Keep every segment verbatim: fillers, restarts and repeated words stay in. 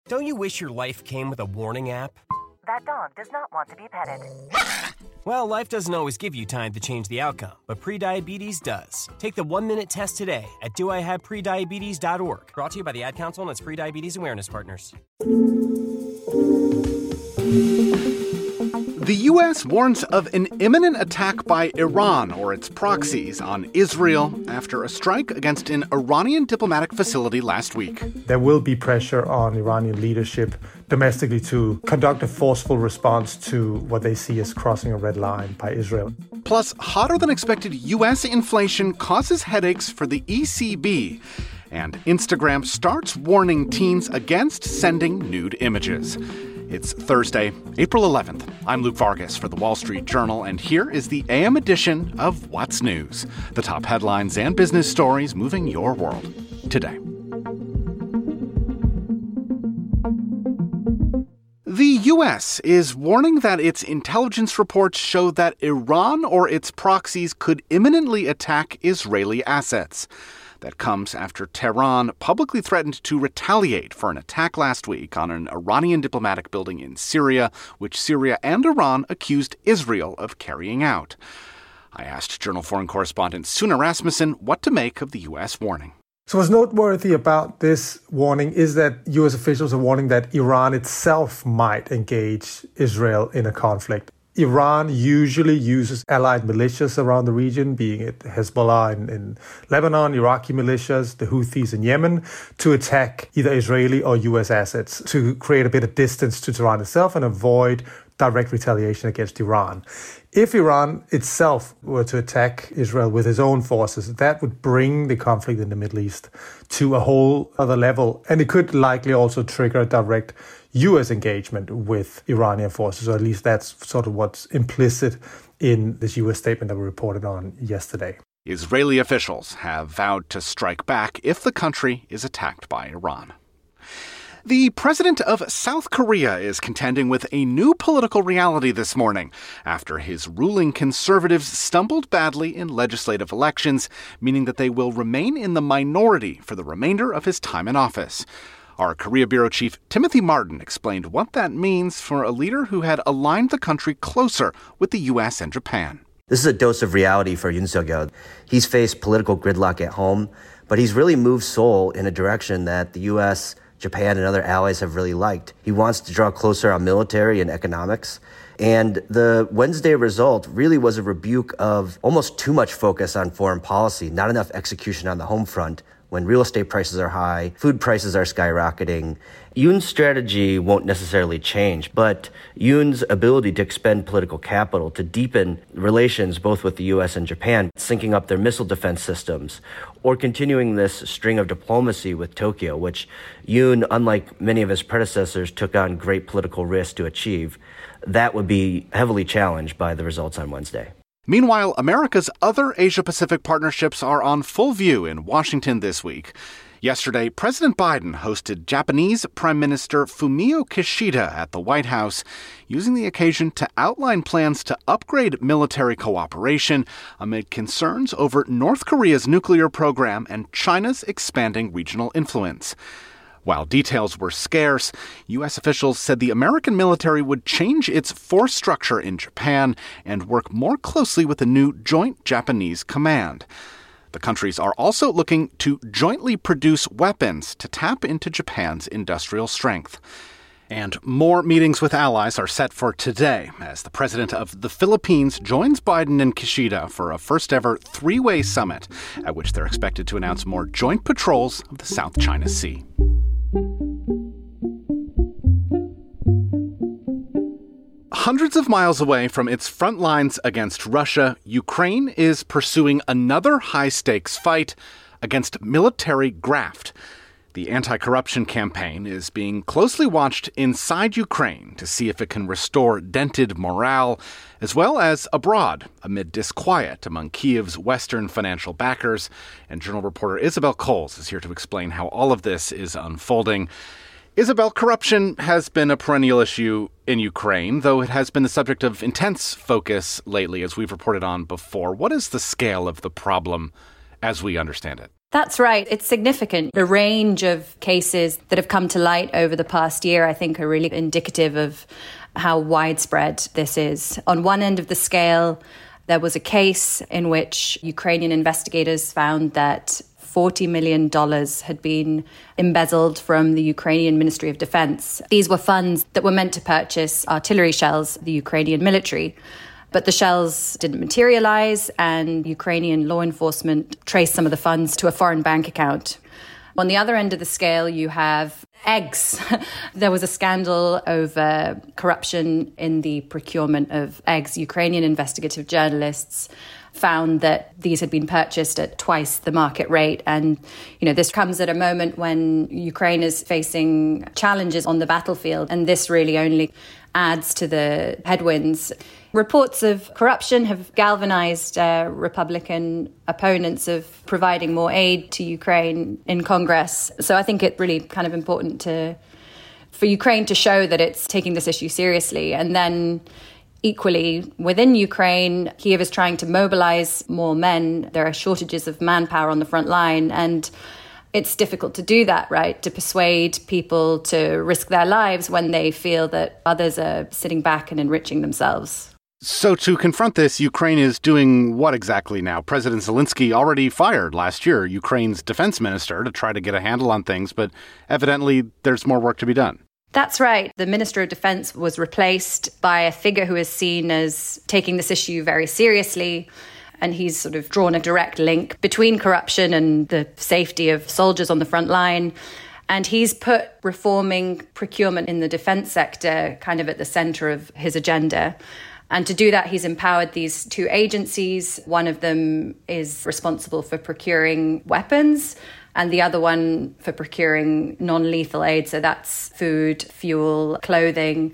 Don't you wish your life came with a warning app? That dog does not want to be petted. Well, life doesn't always give you time to change the outcome, but prediabetes does. Take the one-minute test today at do I have prediabetes dot org. Brought to you by the Ad Council and its Prediabetes Awareness Partners. The U S warns of an imminent attack by Iran or its proxies on Israel after a strike against an Iranian diplomatic facility last week. There will be pressure on Iranian leadership domestically to conduct a forceful response to what they see as crossing a red line by Israel. Plus, hotter than expected U S inflation causes headaches for the E C B. And Instagram starts warning teens against sending nude images. It's Thursday, April eleventh. I'm Luke Vargas for The Wall Street Journal, and here is the A M edition of What's News, the top headlines and business stories moving your world today. The U S is warning that its intelligence reports show that Iran or its proxies could imminently attack Israeli assets. That comes after Tehran publicly threatened to retaliate for an attack last week on an Iranian diplomatic building in Syria, which Syria and Iran accused Israel of carrying out. I asked Journal Foreign correspondent Suna Rasmussen what to make of the U S warning. So what's noteworthy about this warning is that U S officials are warning that Iran itself might engage Israel in a conflict. Iran usually uses allied militias around the region, being it Hezbollah in, in Lebanon, Iraqi militias, the Houthis in Yemen, to attack either Israeli or U S assets to create a bit of distance to Tehran itself and avoid direct retaliation against Iran. If Iran itself were to attack Israel with its own forces, that would bring the conflict in the Middle East to a whole other level. And it could likely also trigger a direct U S engagement with Iranian forces, or at least that's sort of what's implicit in this U S statement that we reported on yesterday. Israeli officials have vowed to strike back if the country is attacked by Iran. The president of South Korea is contending with a new political reality this morning after his ruling conservatives stumbled badly in legislative elections, meaning that they will remain in the minority for the remainder of his time in office. Our Korea Bureau Chief Timothy Martin explained what that means for a leader who had aligned the country closer with the U S and Japan. This is a dose of reality for Yoon Suk-yeol. He's faced political gridlock at home, but he's really moved Seoul in a direction that the U S, Japan, and other allies have really liked. He wants to draw closer on military and economics. And the Wednesday result really was a rebuke of almost too much focus on foreign policy, not enough execution on the home front. When real estate prices are high, food prices are skyrocketing. Yoon's strategy won't necessarily change, but Yoon's ability to expend political capital to deepen relations both with the U S and Japan, syncing up their missile defense systems, or continuing this string of diplomacy with Tokyo, which Yoon, unlike many of his predecessors, took on great political risk to achieve, that would be heavily challenged by the results on Wednesday. Meanwhile, America's other Asia-Pacific partnerships are on full view in Washington this week. Yesterday, President Biden hosted Japanese Prime Minister Fumio Kishida at the White House, using the occasion to outline plans to upgrade military cooperation amid concerns over North Korea's nuclear program and China's expanding regional influence. While details were scarce, U S officials said the American military would change its force structure in Japan and work more closely with the new Joint Japanese Command. The countries are also looking to jointly produce weapons to tap into Japan's industrial strength. And more meetings with allies are set for today as the president of the Philippines joins Biden and Kishida for a first-ever three-way summit at which they're expected to announce more joint patrols of the South China Sea. Hundreds of miles away from its front lines against Russia, Ukraine is pursuing another high-stakes fight against military graft. The anti-corruption campaign is being closely watched inside Ukraine to see if it can restore dented morale, as well as abroad, amid disquiet among Kyiv's Western financial backers. And Journal reporter Isabel Coles is here to explain how all of this is unfolding. Isabel, corruption has been a perennial issue in Ukraine, though it has been the subject of intense focus lately, as we've reported on before. What is the scale of the problem as we understand it? That's right. It's significant. The range of cases that have come to light over the past year, I think, are really indicative of how widespread this is. On one end of the scale, there was a case in which Ukrainian investigators found that forty million dollars had been embezzled from the Ukrainian Ministry of Defense. These were funds that were meant to purchase artillery shells, the Ukrainian military. But the shells didn't materialize, and Ukrainian law enforcement traced some of the funds to a foreign bank account. On the other end of the scale, you have eggs. There was a scandal over corruption in the procurement of eggs. Ukrainian investigative journalists found that these had been purchased at twice the market rate. And, you know, this comes at a moment when Ukraine is facing challenges on the battlefield, and this really only adds to the headwinds. Reports of corruption have galvanized uh, Republican opponents of providing more aid to Ukraine in Congress. So I think it's really kind of important to for Ukraine to show that it's taking this issue seriously. And then equally, within Ukraine, Kyiv is trying to mobilize more men. There are shortages of manpower on the front line, and it's difficult to do that, right? To persuade people to risk their lives when they feel that others are sitting back and enriching themselves. So to confront this, Ukraine is doing what exactly now? President Zelensky already fired last year Ukraine's defense minister to try to get a handle on things, but evidently there's more work to be done. That's right. The Minister of Defense was replaced by a figure who is seen as taking this issue very seriously. And he's sort of drawn a direct link between corruption and the safety of soldiers on the front line. And he's put reforming procurement in the defense sector kind of at the center of his agenda. And to do that, he's empowered these two agencies. One of them is responsible for procuring weapons, and the other one for procuring non-lethal aid. So that's food, fuel, clothing.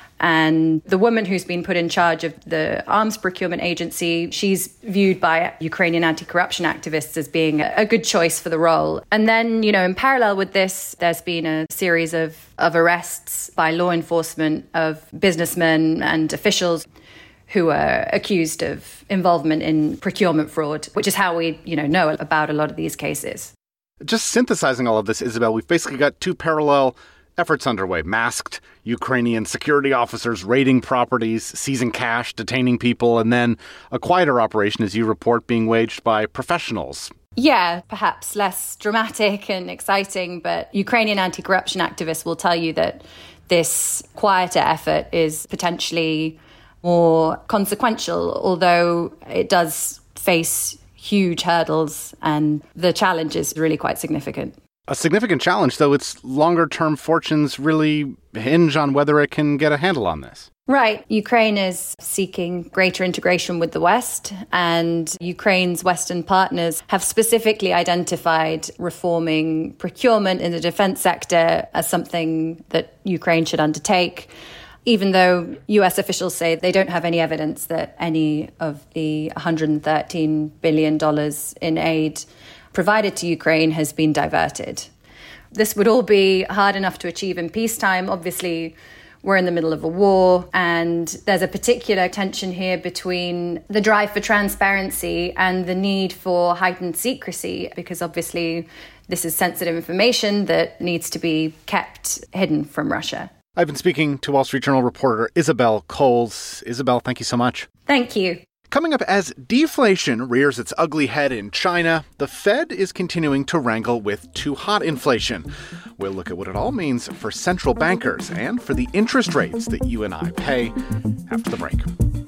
And the woman who's been put in charge of the arms procurement agency, she's viewed by Ukrainian anti-corruption activists as being a good choice for the role. And then, you know, in parallel with this, there's been a series of, of arrests by law enforcement of businessmen and officials who are accused of involvement in procurement fraud, which is how we, you know, know about a lot of these cases. Just synthesizing all of this, Isabel, we've basically got two parallel efforts underway. Masked Ukrainian security officers raiding properties, seizing cash, detaining people, and then a quieter operation, as you report, being waged by professionals. Yeah, perhaps less dramatic and exciting, but Ukrainian anti-corruption activists will tell you that this quieter effort is potentially more consequential, although it does face huge hurdles and the challenge is really quite significant. A significant challenge, though its longer-term fortunes really hinge on whether it can get a handle on this. Right. Ukraine is seeking greater integration with the West, and Ukraine's Western partners have specifically identified reforming procurement in the defense sector as something that Ukraine should undertake, even though U S officials say they don't have any evidence that any of the one hundred thirteen billion dollars in aid provided to Ukraine has been diverted. This would all be hard enough to achieve in peacetime. Obviously, we're in the middle of a war, and there's a particular tension here between the drive for transparency and the need for heightened secrecy, because obviously this is sensitive information that needs to be kept hidden from Russia. I've been speaking to Wall Street Journal reporter Isabel Coles. Isabel, thank you so much. Thank you. Coming up, as deflation rears its ugly head in China, the Fed is continuing to wrangle with too hot inflation. We'll look at what it all means for central bankers and for the interest rates that you and I pay after the break.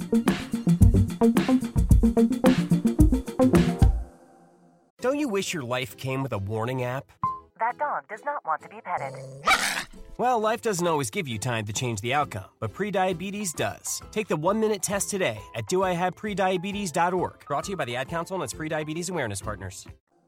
Don't you wish your life came with a warning app? That dog does not want to be petted. Well, life doesn't always give you time to change the outcome, but prediabetes does. Take the one-minute test today at do I have prediabetes dot org. Brought to you by the Ad Council and its Prediabetes Awareness Partners.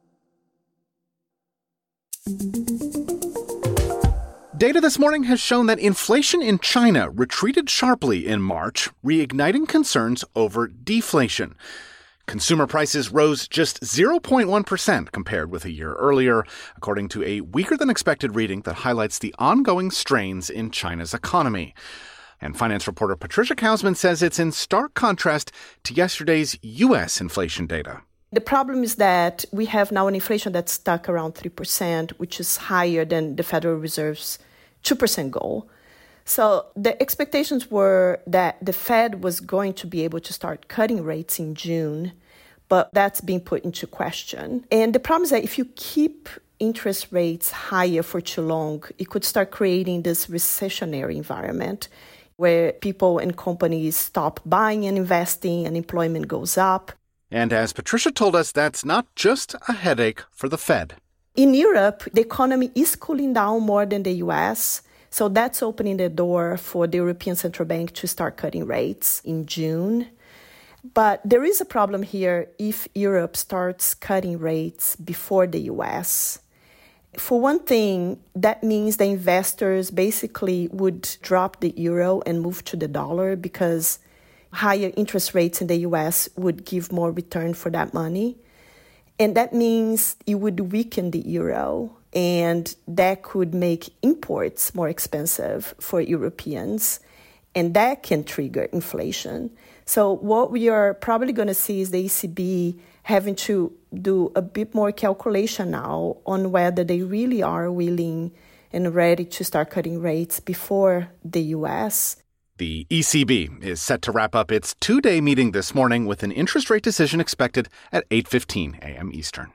Data this morning has shown that inflation in China retreated sharply in March, reigniting concerns over deflation. Consumer prices rose just zero point one percent compared with a year earlier, according to a weaker-than-expected reading that highlights the ongoing strains in China's economy. And finance reporter Patricia Kausman says it's in stark contrast to yesterday's U S inflation data. The problem is that we have now an inflation that's stuck around three percent, which is higher than the Federal Reserve's two percent goal. So the expectations were that the Fed was going to be able to start cutting rates in June, but that's being put into question. And the problem is that if you keep interest rates higher for too long, it could start creating this recessionary environment where people and companies stop buying and investing and employment goes up. And as Patricia told us, that's not just a headache for the Fed. In Europe, the economy is cooling down more than the U S, so that's opening the door for the European Central Bank to start cutting rates in June. But there is a problem here if Europe starts cutting rates before the U S. For one thing, that means the investors basically would drop the euro and move to the dollar because higher interest rates in the U S would give more return for that money. And that means it would weaken the euro, and that could make imports more expensive for Europeans, and that can trigger inflation. So what we are probably going to see is the E C B having to do a bit more calculation now on whether they really are willing and ready to start cutting rates before the U S. The E C B is set to wrap up its two-day meeting this morning with an interest rate decision expected at eight fifteen a.m. Eastern.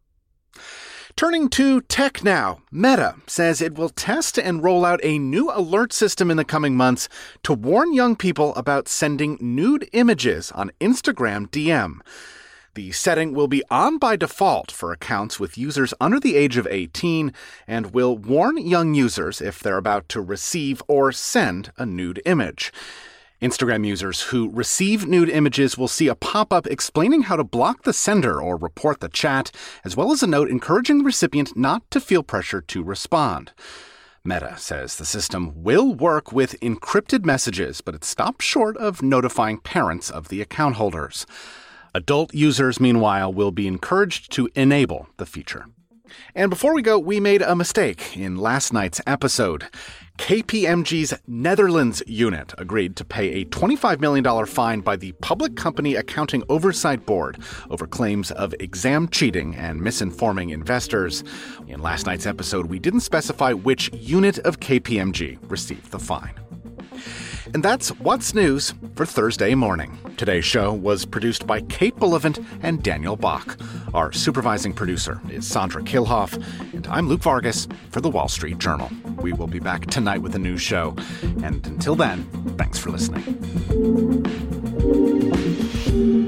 Turning to tech now, Meta says it will test and roll out a new alert system in the coming months to warn young people about sending nude images on Instagram D M. The setting will be on by default for accounts with users under the age of eighteen and will warn young users if they're about to receive or send a nude image. Instagram users who receive nude images will see a pop-up explaining how to block the sender or report the chat, as well as a note encouraging the recipient not to feel pressure to respond. Meta says the system will work with encrypted messages, but it stops short of notifying parents of the account holders. Adult users, meanwhile, will be encouraged to enable the feature. And before we go, we made a mistake in last night's episode. K P M G's Netherlands unit agreed to pay a twenty-five million dollars fine by the Public Company Accounting Oversight Board over claims of exam cheating and misinforming investors. In last night's episode, we didn't specify which unit of K P M G received the fine. And that's What's News for Thursday morning. Today's show was produced by Kate Bullivant and Daniel Bach. Our supervising producer is Sandra Kilhoff, and I'm Luke Vargas for The Wall Street Journal. We will be back tonight with a new show. And until then, thanks for listening.